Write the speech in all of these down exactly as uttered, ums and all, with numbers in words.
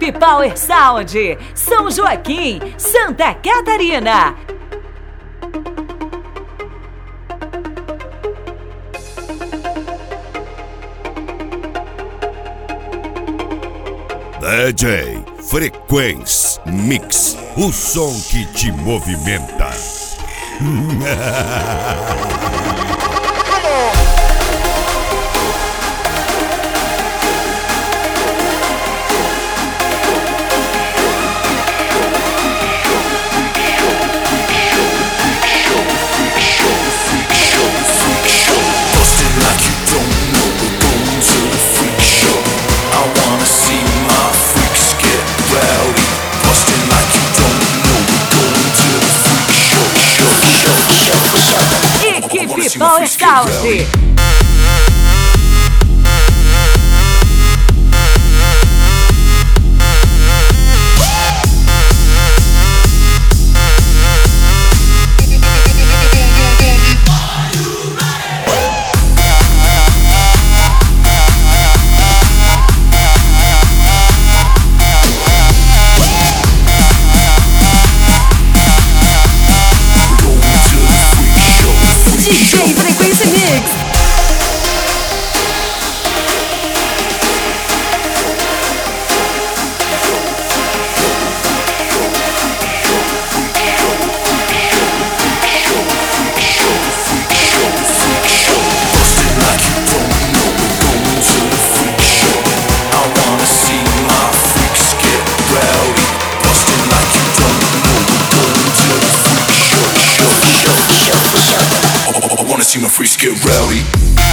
Equipe Power Sound, São Joaquim, Santa Catarina. D J Frequência Mix, o som que te movimenta. Equipe Power Sound. D J Frequência Mix. See my freaks get rowdy.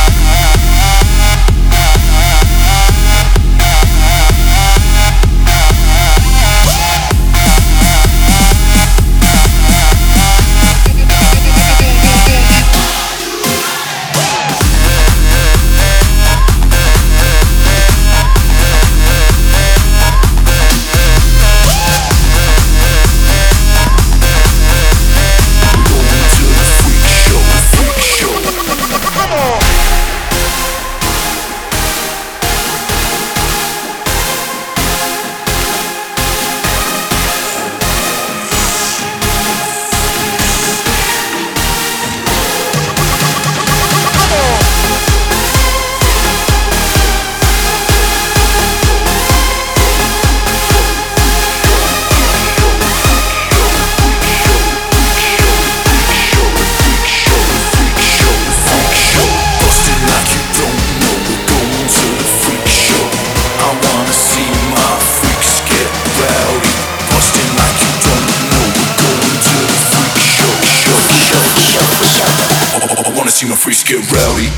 See my freaks get rowdy.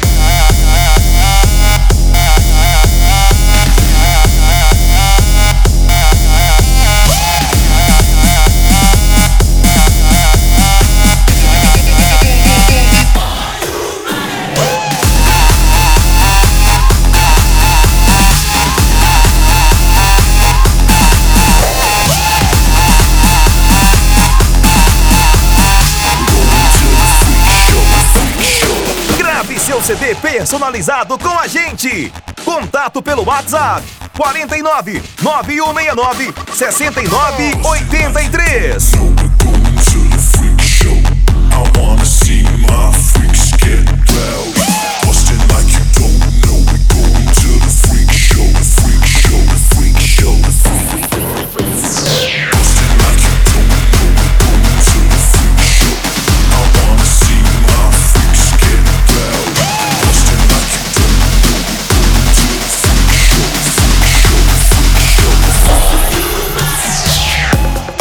C D personalizado com a gente. Contato pelo WhatsApp quatro nove nove um seis nove, seis nove oito três.